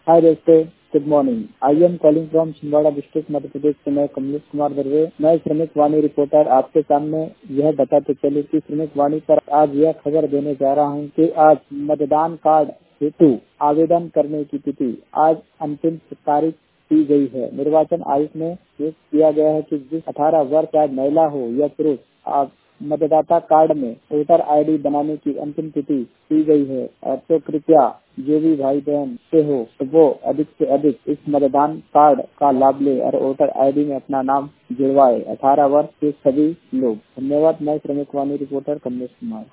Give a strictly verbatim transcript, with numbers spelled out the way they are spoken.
हाय दोस्तों, good morning. I am calling from Chhindwara district Madhya Pradesh से। मैं कमलेश कुमार दर्वे, मैं श्रमिक वाणी रिपोर्टर आपके सामने यह बताते चले कि श्रमिक वाणी पर आज यह खबर देने जा रहा हूं कि आज मतदान कार्ड हेतु आवेदन करने की तिथि आज अंतिम तारीख दी गई है। निर्वाचन आयोग ने ये किया गया है कि जिस अठारह वर्ष चाहे महिला हो या पुरुष, आप मतदाता कार्ड में वोटर आईडी बनाने की अंतिम तिथि दी गई है। तो कृपया जो भी भाई बहन से हो तो वो अधिक से अधिक इस मतदान कार्ड का लाभ ले और वोटर आईडी में अपना नाम जुड़वाए। अठारह वर्ष के सभी लोग। धन्यवाद। मैं श्रमिक वाणी रिपोर्टर कमलेश कुमार।